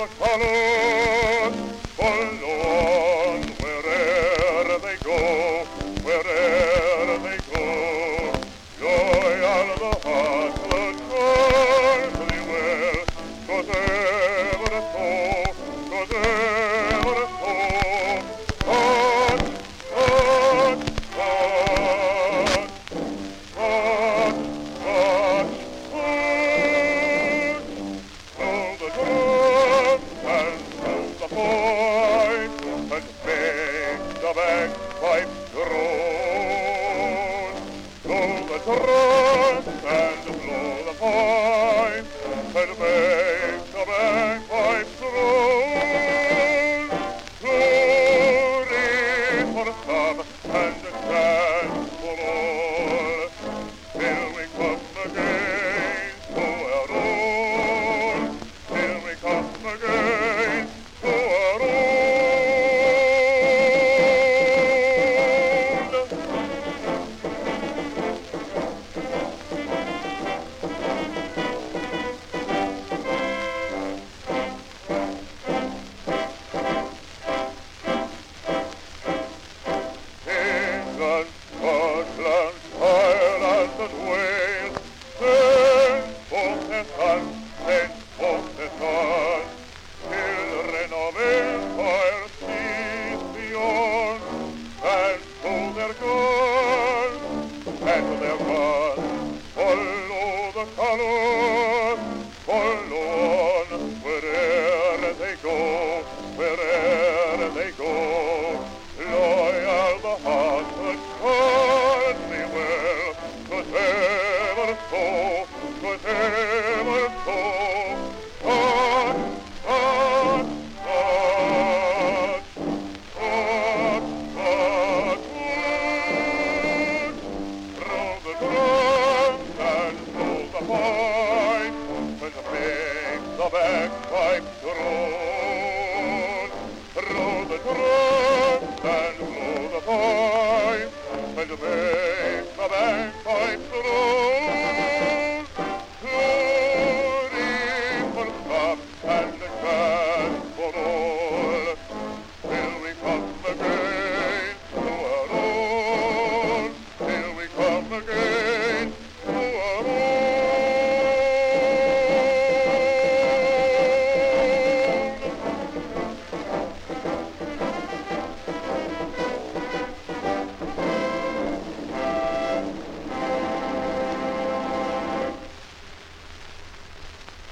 the colours forlorn where'er they go, where'er they go. Joy on the heart that joyfully will, 'twas ever so, 'twas ever so. Touch, touch, touch, touch, touch, touch. Blow the drum and blow the fife, and make the bagpipe drone. Blow the drum and blow the fife, and make